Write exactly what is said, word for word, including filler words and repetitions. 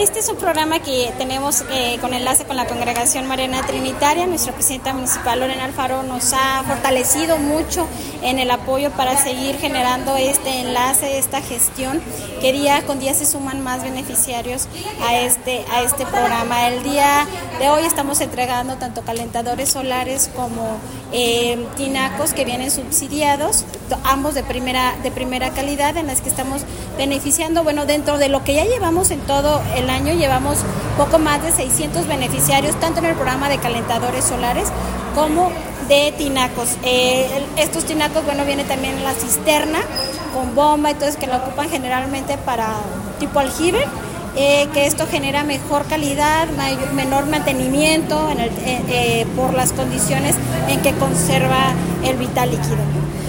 Este es un programa que tenemos eh, con enlace con la Congregación Mariana Trinitaria. Nuestra presidenta municipal, Lorena Alfaro, nos ha fortalecido mucho en el apoyo para seguir generando este enlace, esta gestión, que día con día se suman más beneficiarios a este, a este programa. El día de hoy estamos entregando tanto calentadores solares como eh, tinacos que vienen subsidiados, ambos de primera, de primera calidad, en las que estamos beneficiando. Bueno, dentro de lo que ya llevamos en todo el año, llevamos poco más de seiscientos beneficiarios, tanto en el programa de calentadores solares como de tinacos. Eh, estos tinacos, bueno, viene también en la cisterna con bomba, entonces que la ocupan generalmente para tipo aljibe, eh, que esto genera mejor calidad, mayor, menor mantenimiento en el, eh, eh, por las condiciones en que conserva el vital líquido.